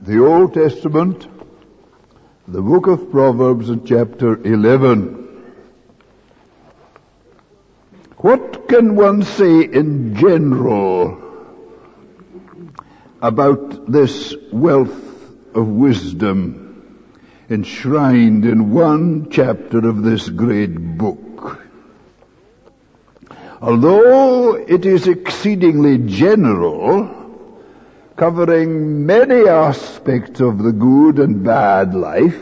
the Old Testament, the book of Proverbs and chapter 11. What can one say in general about this wealth of wisdom enshrined in one chapter of this great book? Although it is exceedingly general, covering many aspects of the good and bad life,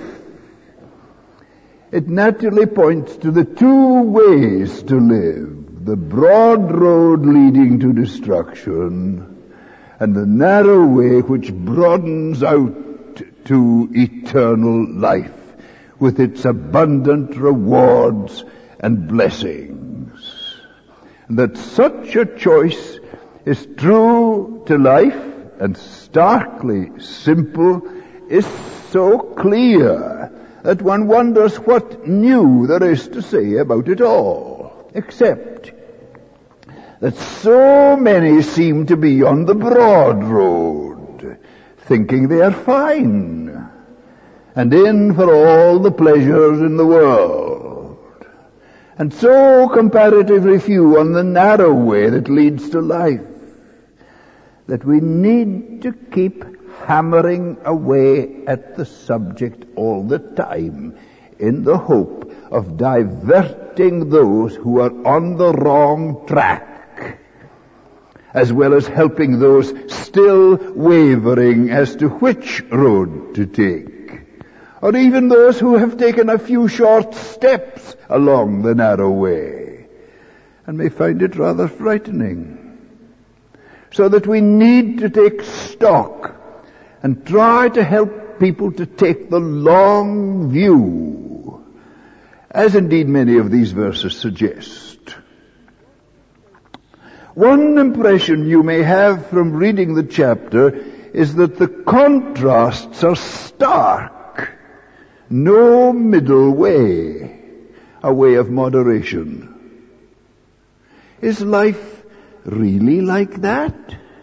it naturally points to the two ways to live: the broad road leading to destruction and the narrow way which broadens out to eternal life with its abundant rewards and blessings. And that such a choice is true to life and starkly simple is so clear that one wonders what new there is to say about it all, except that so many seem to be on the broad road, thinking they are fine, and in for all the pleasures in the world, and so comparatively few on the narrow way that leads to life, that we need to keep hammering away at the subject all the time in the hope of diverting those who are on the wrong track, as well as helping those still wavering as to which road to take, or even those who have taken a few short steps along the narrow way and may find it rather frightening. So that we need to take stock and try to help people to take the long view, as indeed many of these verses suggest. One impression you may have from reading the chapter is that the contrasts are stark. No middle way, a way of moderation. Is life really like that?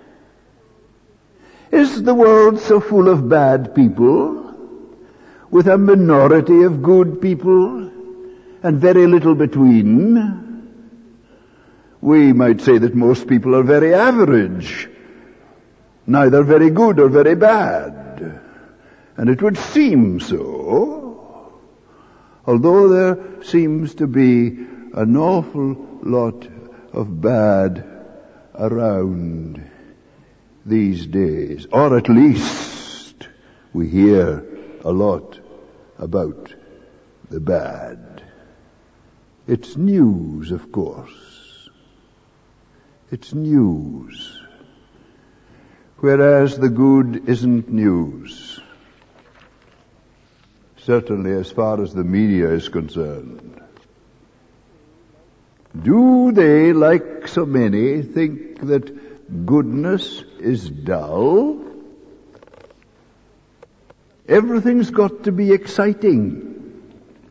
Is the world so full of bad people, with a minority of good people, and very little between? We might say that most people are very average, neither very good or very bad, and it would seem so, although there seems to be an awful lot of bad around these days, or at least we hear a lot about the bad. It's news, of course. It's news. Whereas the good isn't news. Certainly as far as the media is concerned. Do they, like so many, think that goodness is dull? Everything's got to be exciting.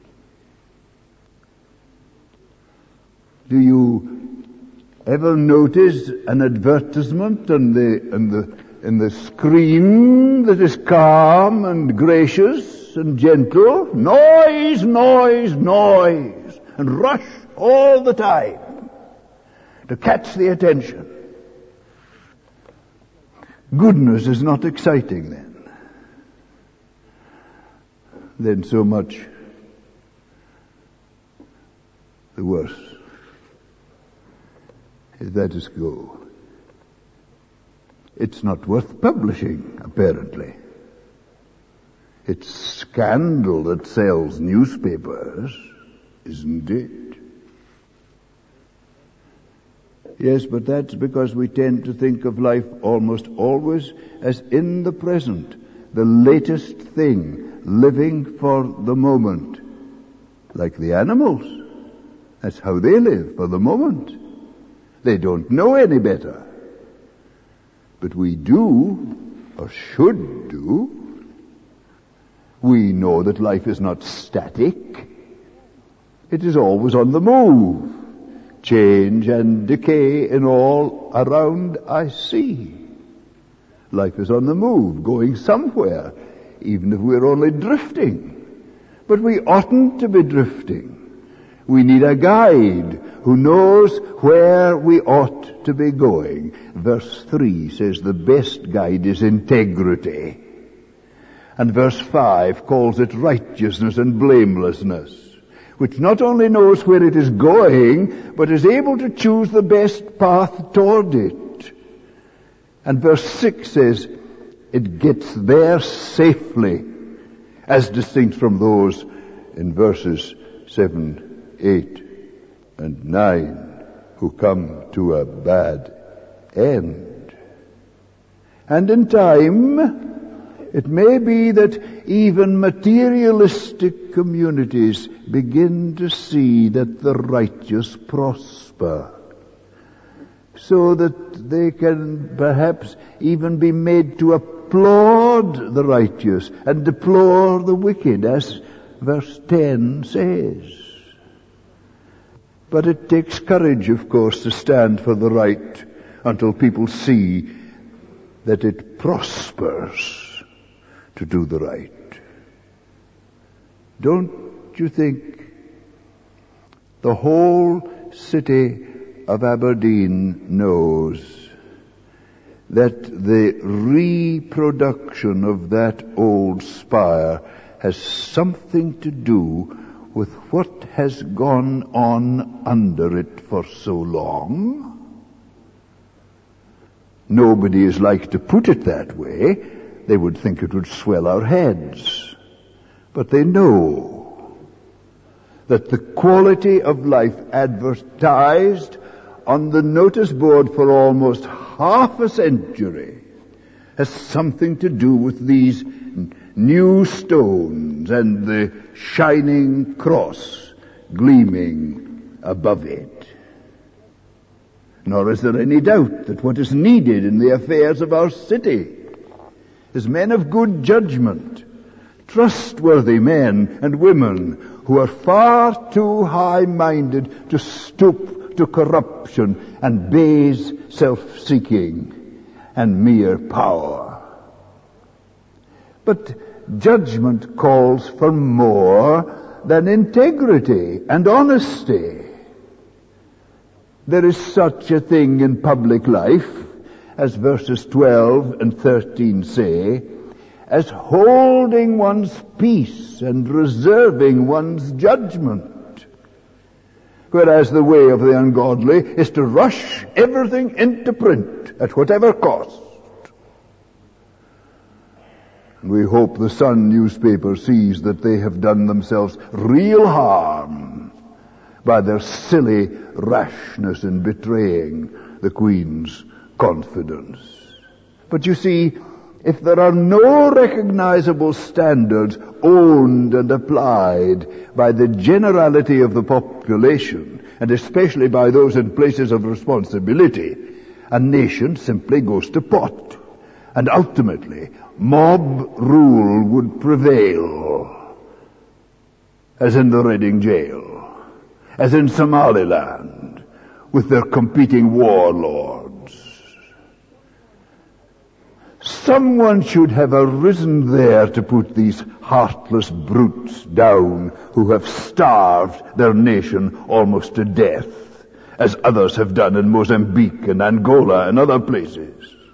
Do you ever notice an advertisement on the screen that is calm and gracious and gentle? Noise, noise, noise, and rush all the time to catch the attention. Goodness is not exciting then. Then so much the worse. Let us go. It's not worth publishing, apparently. It's scandal that sells newspapers, isn't it? Yes, but that's because we tend to think of life almost always as in the present, the latest thing, living for the moment. Like the animals. That's how they live, for the moment. They don't know any better. But we do, or should do. We know that life is not static. It is always on the move. Change and decay in all around I see. Life is on the move, going somewhere, even if we're only drifting. But we oughtn't to be drifting. We need a guide who knows where we ought to be going. Verse 3 says the best guide is integrity. And verse 5 calls it righteousness and blamelessness, which not only knows where it is going, but is able to choose the best path toward it. And verse 6 says it gets there safely, as distinct from those in verses 7, 8, and 9, who come to a bad end. And in time, it may be that even materialistic communities begin to see that the righteous prosper, so that they can perhaps even be made to applaud the righteous and deplore the wicked, as verse 10 says. But it takes courage, of course, to stand for the right until people see that it prospers to do the right. Don't you think the whole city of Aberdeen knows that the reproduction of that old spire has something to do with what has gone on under it for so long? Nobody is like to put it that way. They would think it would swell our heads. But they know that the quality of life advertised on the notice board for almost half a century has something to do with these new stones and the shining cross gleaming above it. Nor is there any doubt that what is needed in the affairs of our city is men of good judgment, trustworthy men and women who are far too high-minded to stoop to corruption and base self-seeking and mere power. But judgment calls for more than integrity and honesty. There is such a thing in public life, as verses 12 and 13 say, as holding one's peace and reserving one's judgment. Whereas the way of the ungodly is to rush everything into print at whatever cost. We hope the Sun newspaper sees that they have done themselves real harm by their silly rashness in betraying the Queen's confidence. But you see, if there are no recognizable standards owned and applied by the generality of the population, and especially by those in places of responsibility, a nation simply goes to pot. And ultimately, mob rule would prevail, as in the Reading jail, as in Somaliland, with their competing warlords. Someone should have arisen there to put these heartless brutes down who have starved their nation almost to death, as others have done in Mozambique and Angola and other places.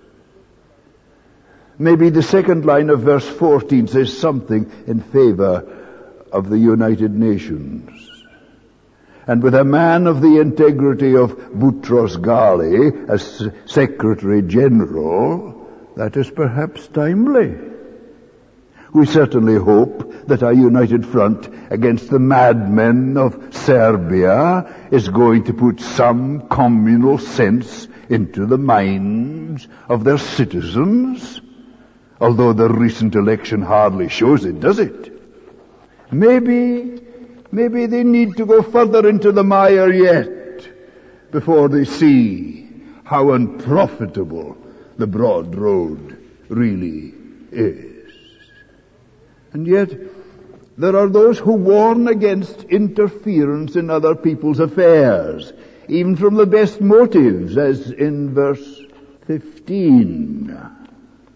Maybe the second line of verse 14 says something in favor of the United Nations. And with a man of the integrity of Boutros Ghali as Secretary General, that is perhaps timely. We certainly hope that our united front against the madmen of Serbia is going to put some communal sense into the minds of their citizens, although the recent election hardly shows it, does it? Maybe they need to go further into the mire yet before they see how unprofitable the broad road really is. And yet, there are those who warn against interference in other people's affairs, even from the best motives, as in verse 15.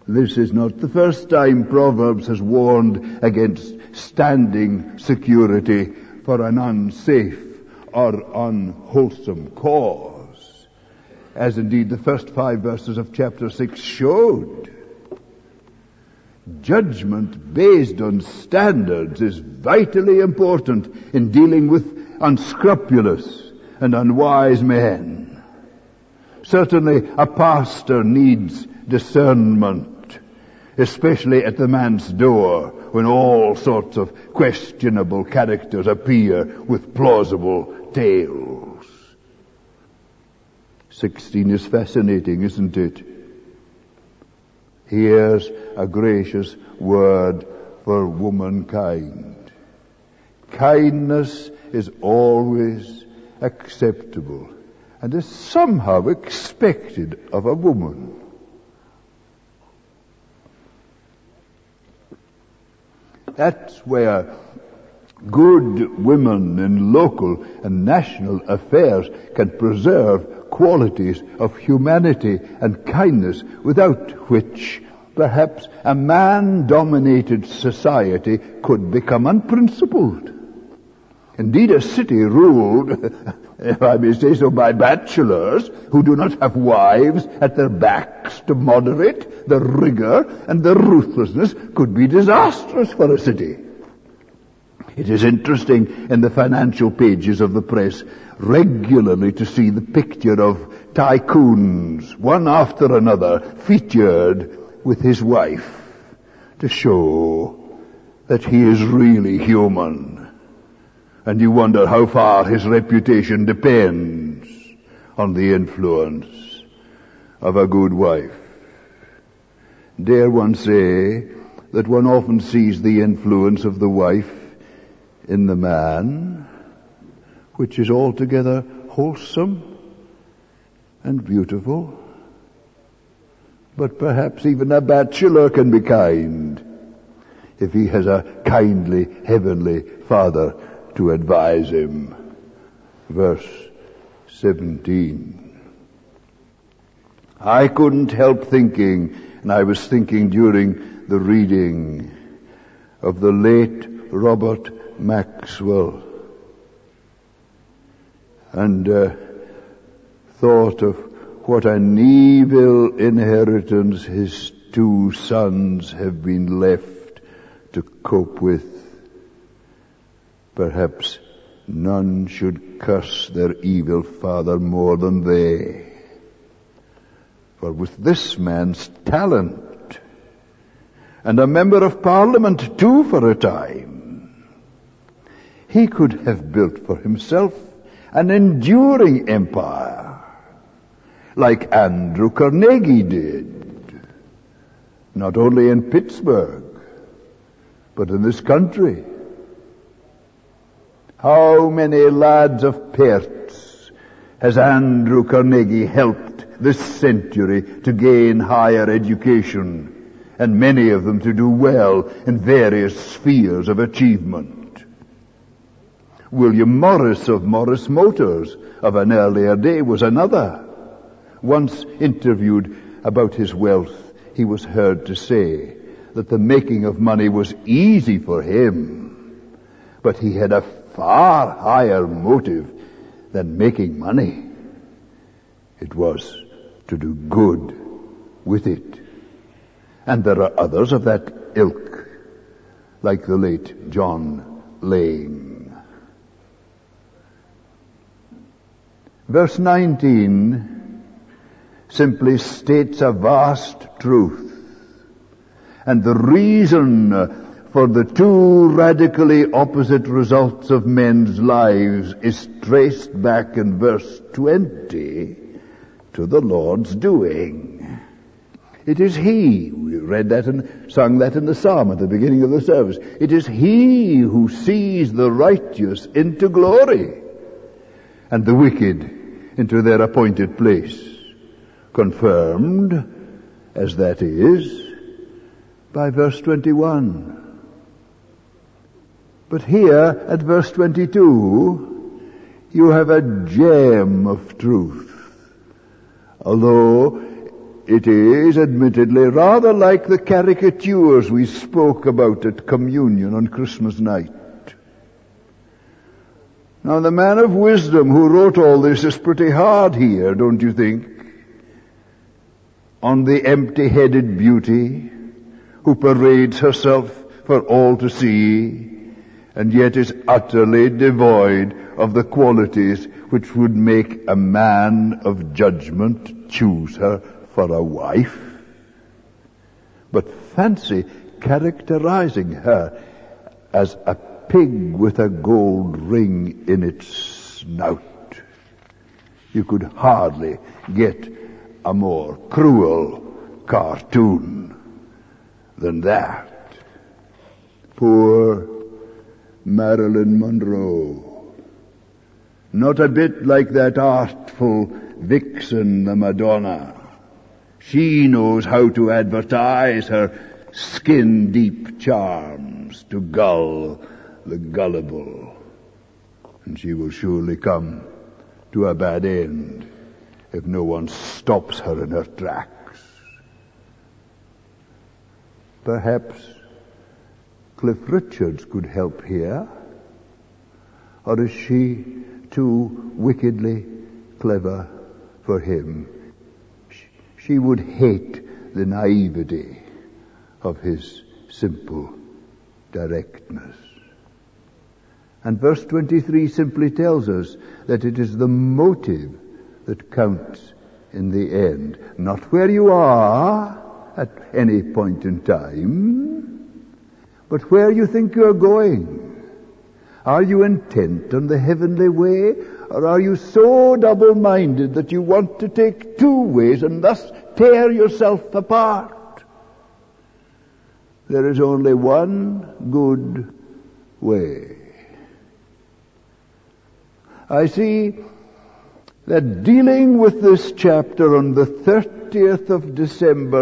This is not the first time Proverbs has warned against standing security for an unsafe or unwholesome cause, as indeed the first 5 verses of chapter 6 showed. Judgment based on standards is vitally important in dealing with unscrupulous and unwise men. Certainly a pastor needs discernment, especially at the man's door when all sorts of questionable characters appear with plausible tales. 16 is fascinating, isn't it? Here's a gracious word for womankind. Kindness is always acceptable and is somehow expected of a woman. That's where good women in local and national affairs can preserve qualities of humanity and kindness, without which perhaps a man-dominated society could become unprincipled. Indeed, a city ruled, if I may say so, by bachelors who do not have wives at their backs to moderate the rigor and the ruthlessness could be disastrous for a city. It is interesting in the financial pages of the press regularly to see the picture of tycoons, one after another, featured with his wife, to show that he is really human. And you wonder how far his reputation depends on the influence of a good wife. Dare one say that one often sees the influence of the wife in the man, which is altogether wholesome and beautiful. But perhaps even a bachelor can be kind if he has a kindly heavenly Father to advise him. Verse 17. I couldn't help thinking, and I was thinking during the reading, of the late Robert Maxwell, and thought of what an evil inheritance his 2 sons have been left to cope with. Perhaps none should curse their evil father more than they. For with this man's talent, and a member of Parliament too for a time, he could have built for himself an enduring empire, like Andrew Carnegie did, not only in Pittsburgh, but in this country. How many lads of Perth's has Andrew Carnegie helped this century to gain higher education, and many of them to do well in various spheres of achievement? William Morris of Morris Motors of an earlier day was another. Once interviewed about his wealth, he was heard to say that the making of money was easy for him, but he had a far higher motive than making money. It was to do good with it. And there are others of that ilk, like the late John Lane. Verse 19 simply states a vast truth, and the reason for the 2 radically opposite results of men's lives is traced back in verse 20 to the Lord's doing. It is He, we read that and sung that in the psalm at the beginning of the service, it is He who sees the righteous into glory and the wicked into their appointed place, confirmed, as that is, by verse 21. But here, at verse 22, you have a gem of truth. Although it is, admittedly, rather like the caricatures we spoke about at communion on Christmas night. Now, the man of wisdom who wrote all this is pretty hard here, don't you think? On the empty-headed beauty who parades herself for all to see, and yet is utterly devoid of the qualities which would make a man of judgment choose her for a wife. But fancy characterizing her as a pig with a gold ring in its snout. You could hardly get a more cruel cartoon than that. Poor Marilyn Monroe. Not a bit like that artful vixen, the Madonna. She knows how to advertise her skin-deep charms to gull the gullible. And she will surely come to a bad end if no one stops her in her tracks. Perhaps Cliff Richards could help here. Or is she too wickedly clever for him? She would hate the naivety of his simple directness. And verse 23 simply tells us that it is the motive that counts in the end, not where you are at any point in time, but where you think you're going. Are you intent on the heavenly way, or are you so double-minded that you want to take two ways and thus tear yourself apart? There is only one good way. I see that dealing with this chapter on the 30th of December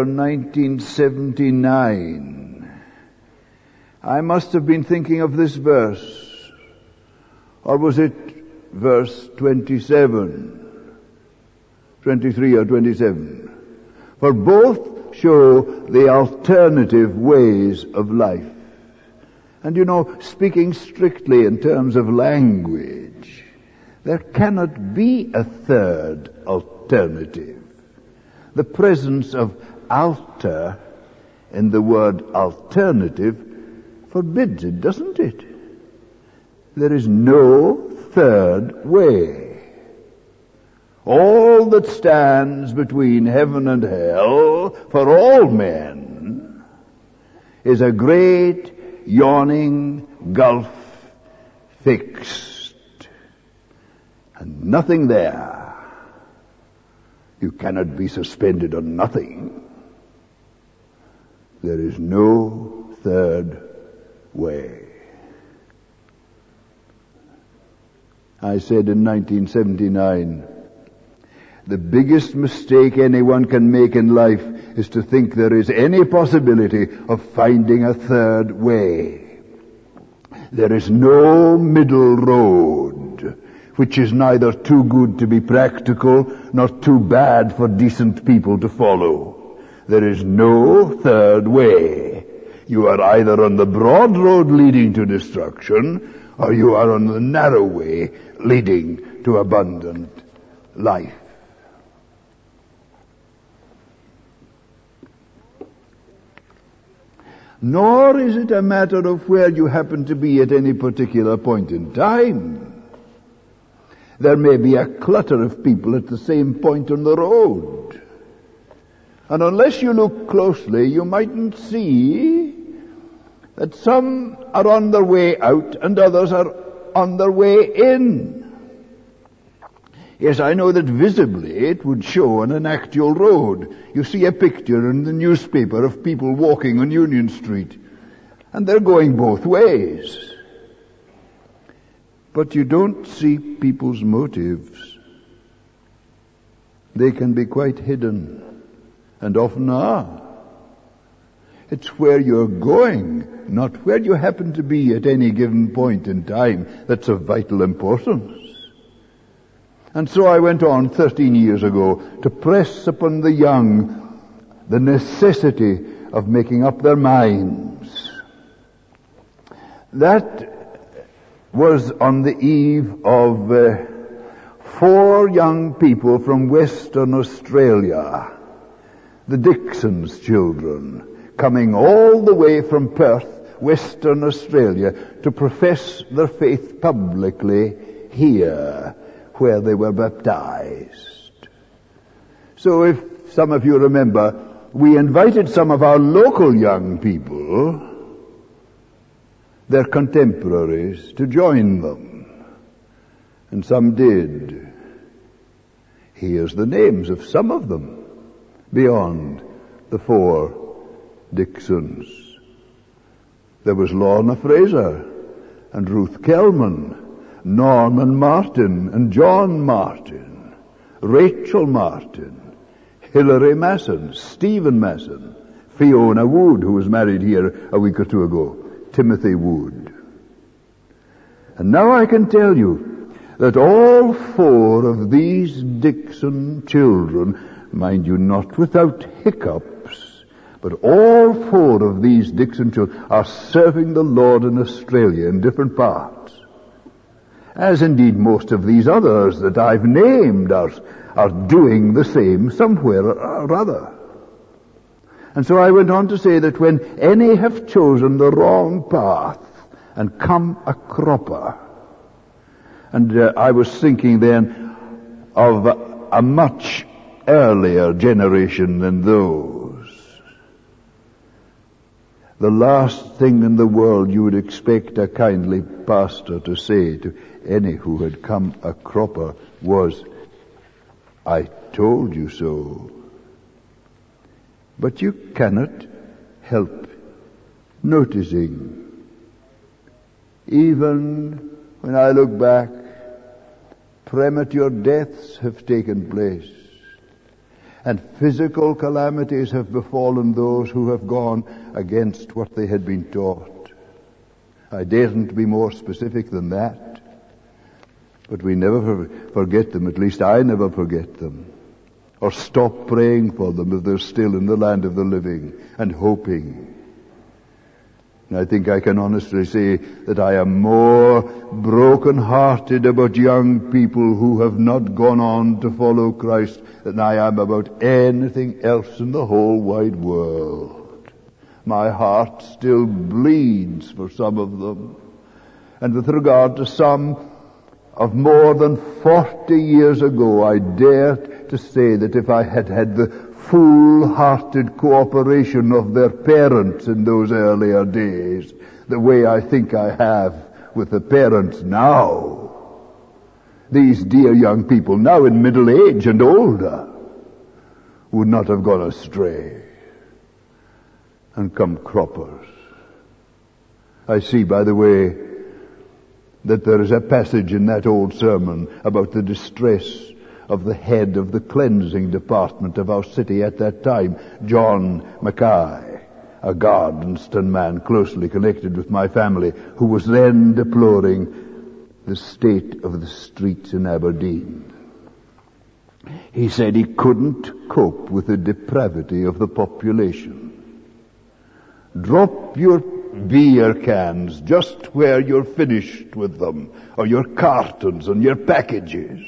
1979, I must have been thinking of this verse. Or was it verse 27? 23 or 27? For both show the alternative ways of life. And you know, speaking strictly in terms of language, there cannot be a third alternative. The presence of alter in the word alternative forbids it, doesn't it? There is no third way. All that stands between heaven and hell for all men is a great yawning gulf fixed. And nothing there. You cannot be suspended on nothing. There is no third way. I said in 1979, the biggest mistake anyone can make in life is to think there is any possibility of finding a third way. There is no middle road, which is neither too good to be practical nor too bad for decent people to follow. There is no third way. You are either on the broad road leading to destruction, or you are on the narrow way leading to abundant life. Nor is it a matter of where you happen to be at any particular point in time. There may be a clutter of people at the same point on the road. And unless you look closely, you mightn't see that some are on their way out and others are on their way in. Yes, I know that visibly it would show on an actual road. You see a picture in the newspaper of people walking on Union Street, and they're going both ways. But you don't see people's motives. They can be quite hidden, and often are. It's where you're going, not where you happen to be at any given point in time, that's of vital importance. And so I went on 13 years ago to press upon the young the necessity of making up their minds. That was on the eve of 4 young people from Western Australia, the Dixon's children, coming all the way from Perth, Western Australia, to profess their faith publicly here, where they were baptized. So if some of you remember, we invited some of our local young people, their contemporaries, to join them. And some did. Here's the names of some of them, beyond the 4 Dixons. There was Lorna Fraser, and Ruth Kelman, Norman Martin, and John Martin, Rachel Martin, Hilary Masson, Stephen Masson, Fiona Wood, who was married here a week or 2 ago, Timothy Wood. And now I can tell you that all 4 of these Dixon children, mind you, not without hiccups, but all 4 of these Dixon children are serving the Lord in Australia in different parts. As indeed most of these others that I've named are doing the same somewhere or other. And so I went on to say that when any have chosen the wrong path and come a cropper, and I was thinking then of a much earlier generation than those. The last thing in the world you would expect a kindly pastor to say to any who had come a cropper was, "I told you so." But you cannot help noticing, even when I look back, premature deaths have taken place, and physical calamities have befallen those who have gone against what they had been taught. I daren't be more specific than that, but we never forget them, at least I never forget them, or stop praying for them if they're still in the land of the living and hoping. And I think I can honestly say that I am more broken-hearted about young people who have not gone on to follow Christ than I am about anything else in the whole wide world. My heart still bleeds for some of them. And with regard to some of more than 40 years ago, I dare to say that if I had had the full-hearted cooperation of their parents in those earlier days, the way I think I have with the parents now, these dear young people, now in middle age and older, would not have gone astray and come croppers. I see, by the way, that there is a passage in that old sermon about the distress of the head of the cleansing department of our city at that time, John Mackay, a Gardenston man closely connected with my family, who was then deploring the state of the streets in Aberdeen. He said he couldn't cope with the depravity of the population. Drop your beer cans just where you're finished with them, or your cartons and your packages.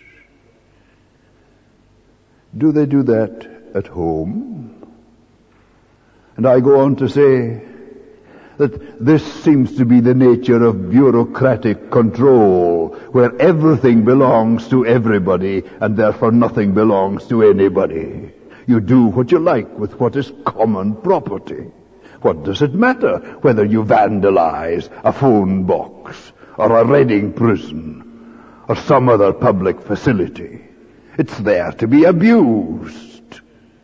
Do they do that at home? And I go on to say that this seems to be the nature of bureaucratic control, where everything belongs to everybody and therefore nothing belongs to anybody. You do what you like with what is common property. What does it matter whether you vandalize a phone box or a Reading prison or some other public facility? It's there to be abused.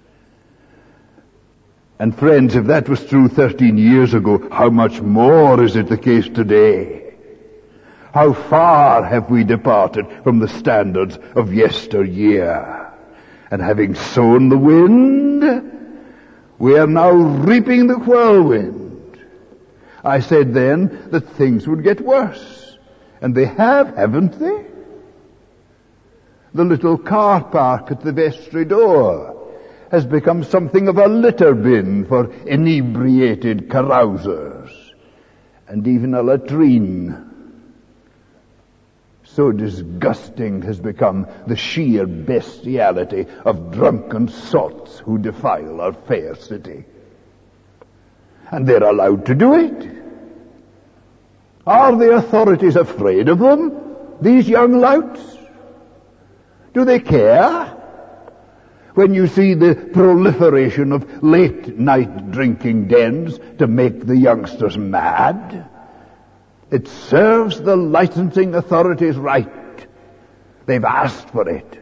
And friends, if that was true 13 years ago, how much more is it the case today? How far have we departed from the standards of yesteryear? And having sown the wind, we are now reaping the whirlwind. I said then that things would get worse. And they have, haven't they? The little car park at the vestry door has become something of a litter bin for inebriated carousers, and even a latrine. So disgusting has become the sheer bestiality of drunken sots who defile our fair city. And they're allowed to do it. Are the authorities afraid of them, these young louts? Do they care? When you see the proliferation of late-night drinking dens to make the youngsters mad, it serves the licensing authorities right. They've asked for it.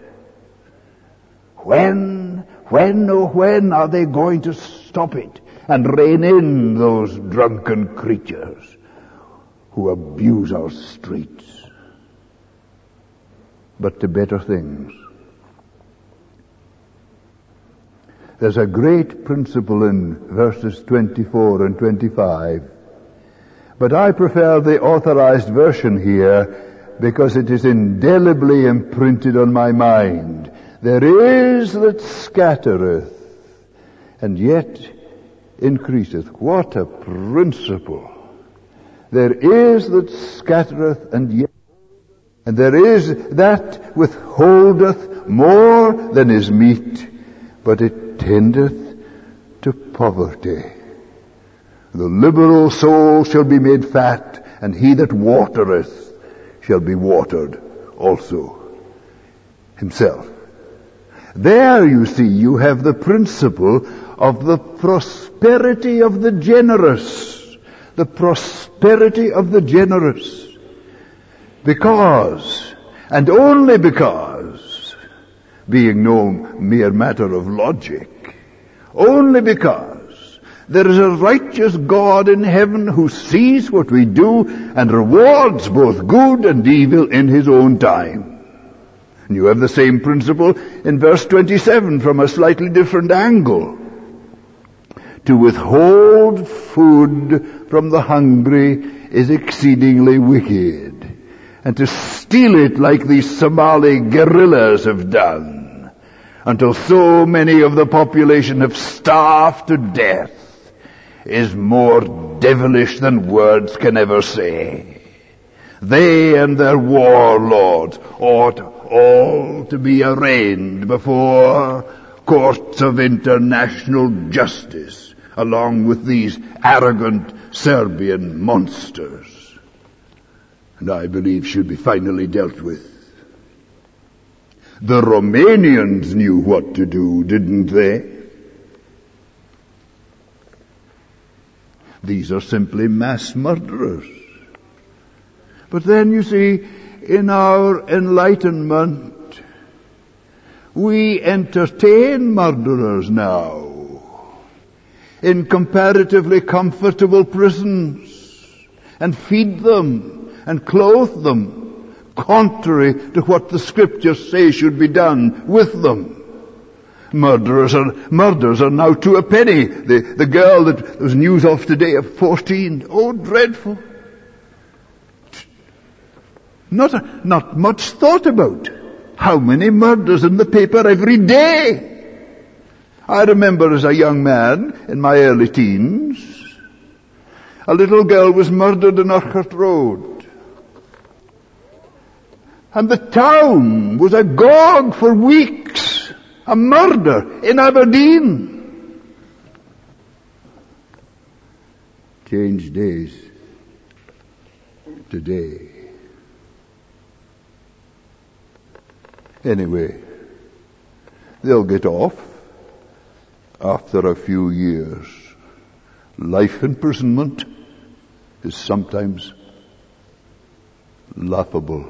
When are they going to stop it and rein in those drunken creatures who abuse our streets? But to better things. There's a great principle in verses 24 and 25. But I prefer the authorized version here because it is indelibly imprinted on my mind. There is that scattereth, and yet increaseth. What a principle! There is that scattereth, and there is that withholdeth more than is meet, but it tendeth to poverty. The liberal soul shall be made fat, and he that watereth shall be watered also himself. There, you see, you have the principle of the prosperity of the generous. The prosperity of the generous. Because, and only because, being no mere matter of logic, only because there is a righteous God in heaven who sees what we do and rewards both good and evil in his own time. And you have the same principle in verse 27 from a slightly different angle. To withhold food from the hungry is exceedingly wicked, and to steal it like these Somali guerrillas have done, until so many of the population have starved to death, is more devilish than words can ever say. They and their warlords ought all to be arraigned before courts of international justice, along with these arrogant Serbian monsters. And I believe should be finally dealt with. The Romanians knew what to do, didn't they? These are simply mass murderers. But then, you see, in our enlightenment, we entertain murderers now in comparatively comfortable prisons and feed them and clothe them, contrary to what the scriptures say should be done with them. Murders are now to a penny. The girl that there was news of today of 14. Oh, dreadful. Not much thought about. How many murders in the paper every day? I remember as a young man in my early teens, a little girl was murdered in Urquhart Road. And the town was agog for weeks. A murder in Aberdeen. Change days today. Anyway, they'll get off after a few years. Life imprisonment is sometimes laughable.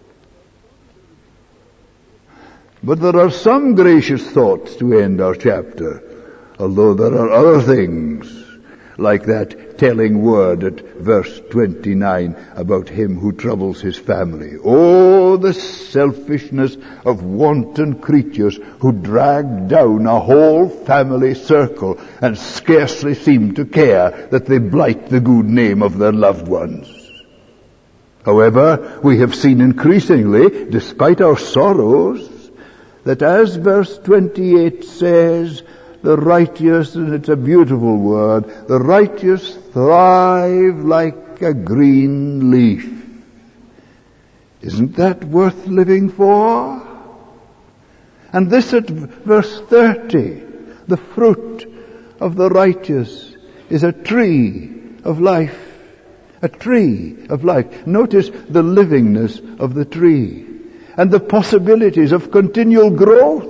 But there are some gracious thoughts to end our chapter, although there are other things, like that telling word at verse 29 about him who troubles his family. Oh, the selfishness of wanton creatures who drag down a whole family circle and scarcely seem to care that they blight the good name of their loved ones. However, we have seen increasingly, despite our sorrows, that as verse 28 says, the righteous, and it's a beautiful word, the righteous thrive like a green leaf. Isn't that worth living for? And this at verse 30, the fruit of the righteous is a tree of life. A tree of life. Notice the livingness of the tree and the possibilities of continual growth.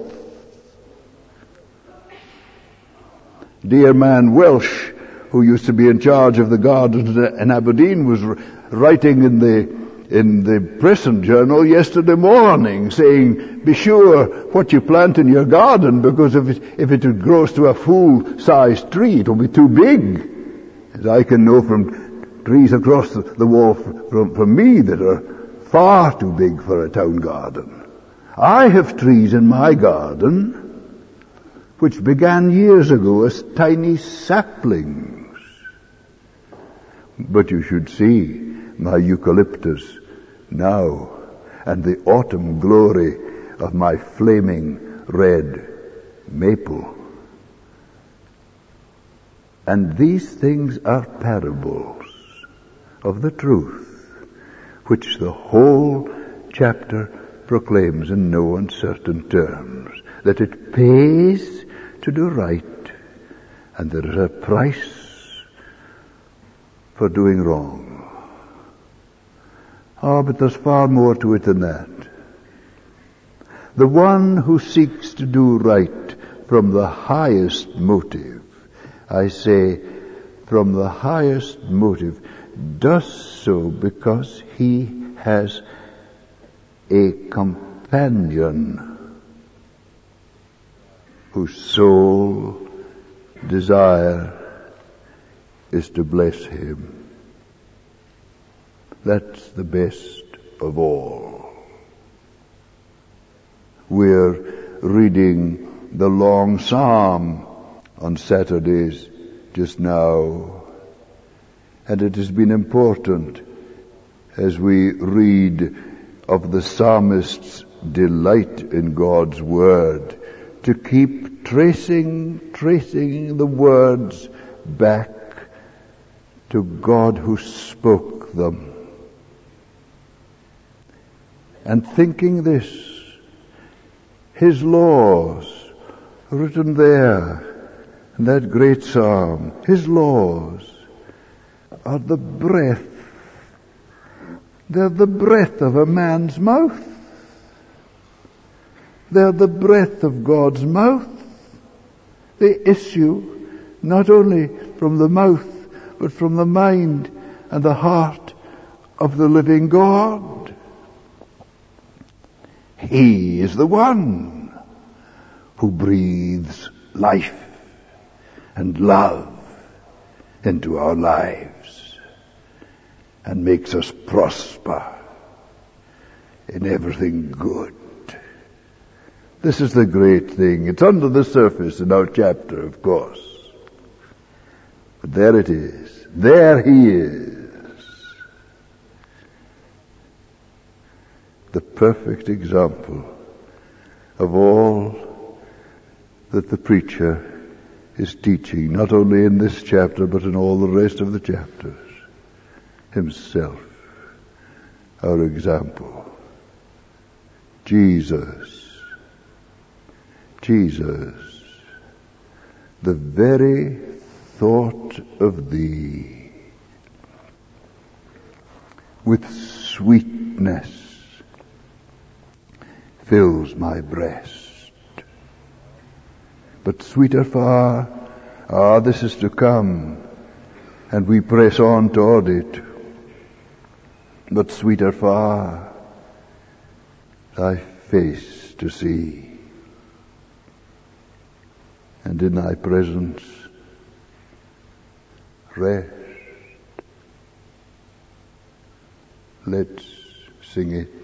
Dear man Welsh, who used to be in charge of the gardens in Aberdeen, was writing in the Preston Journal yesterday morning saying, be sure what you plant in your garden, because if it grows to a full-sized tree, it will be too big. As I can know from trees across the wall from me that are far too big for a town garden. I have trees in my garden which began years ago as tiny saplings. But you should see my eucalyptus now, and the autumn glory of my flaming red maple. And these things are parables of the truth, which the whole chapter proclaims in no uncertain terms, that it pays to do right, and there is a price for doing wrong. But there's far more to it than that. The one who seeks to do right from the highest motive, I say from the highest motive, does so because he has a companion whose sole desire is to bless him. That's the best of all. We're reading the long psalm on Saturdays just now. And it has been important as we read of the psalmist's delight in God's word to keep tracing the words back to God who spoke them. And thinking this, his laws written there in that great psalm, his laws are the breath. They're the breath of a man's mouth. They're the breath of God's mouth. They issue not only from the mouth, but from the mind and the heart of the living God. He is the one who breathes life and love into our lives and makes us prosper in everything good. This is the great thing. It's under the surface in our chapter, of course. But there it is. There he is. The perfect example of all that the preacher is teaching, not only in this chapter, but in all the rest of the chapters. Himself, our example. Jesus, the very thought of thee, with sweetness fills my breast. But sweeter far, this is to come, and we press on toward it. But sweeter far, thy face to see, and in thy presence rest. Let's sing it.